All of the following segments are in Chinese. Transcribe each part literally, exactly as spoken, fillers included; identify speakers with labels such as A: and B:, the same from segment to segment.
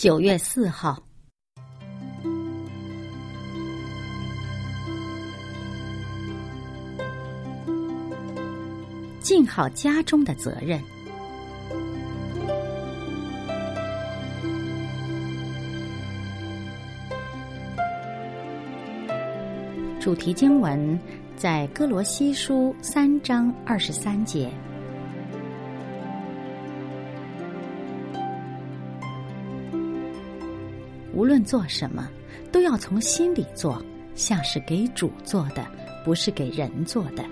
A: 九月四号，尽好家中的责任。主题经文在哥罗西书三章二十三节。无论做什么，都要从心里做，像是给主做的，不是给人做的。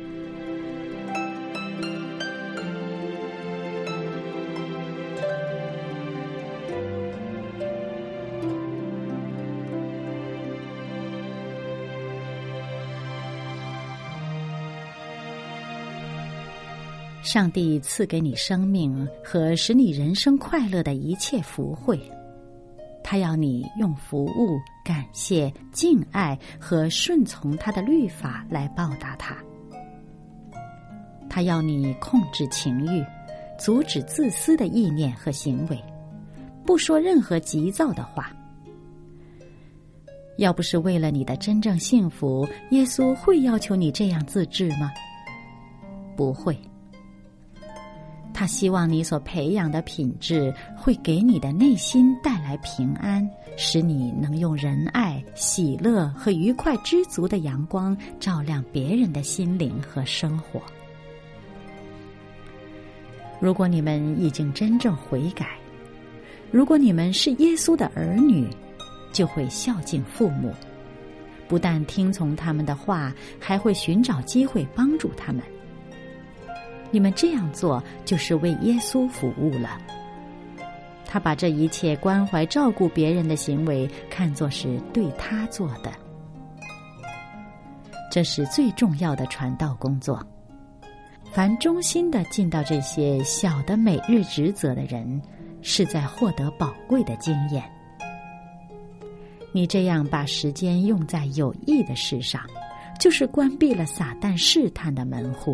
A: 上帝赐给你生命和使你人生快乐的一切福惠，他要你用服务、感谢、敬爱和顺从他的律法来报答他。他要你控制情欲，阻止自私的意念和行为，不说任何急躁的话。要不是为了你的真正幸福，耶稣会要求你这样自制吗？不会。他希望你所培养的品质会给你的内心带来平安，使你能用仁爱、喜乐和愉快知足的阳光照亮别人的心灵和生活。如果你们已经真正悔改，如果你们是耶稣的儿女，就会孝敬父母，不但听从他们的话，还会寻找机会帮助他们。你们这样做就是为耶稣服务了。他把这一切关怀照顾别人的行为看作是对他做的，这是最重要的传道工作。凡忠心地尽到这些小的每日职责的人，是在获得宝贵的经验。你这样把时间用在有益的事上，就是关闭了撒旦试探的门户。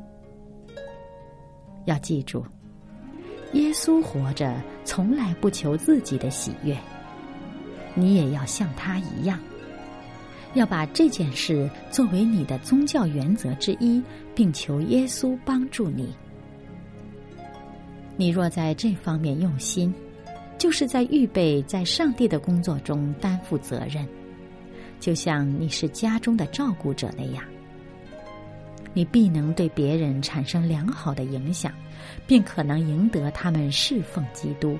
A: 要记住，耶稣活着从来不求自己的喜悦，你也要像他一样，要把这件事作为你的宗教原则之一，并求耶稣帮助你。你若在这方面用心，就是在预备在上帝的工作中担负责任，就像你是家中的照顾者那样，你必能对别人产生良好的影响，并可能赢得他们侍奉基督。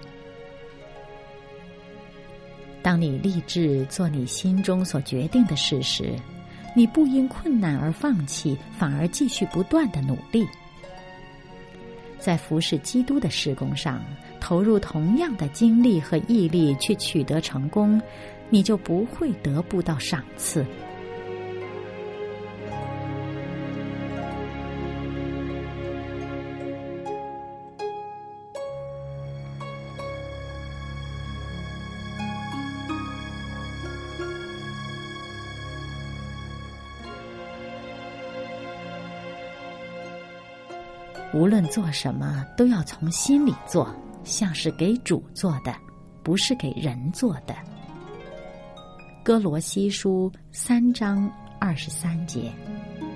A: 当你立志做你心中所决定的事时，你不因困难而放弃，反而继续不断的努力。在服侍基督的事工上，投入同样的精力和毅力去取得成功，你就不会得不到赏赐。无论做什么，都要从心里做，像是给主做的，不是给人做的。哥罗西书三章二十三节。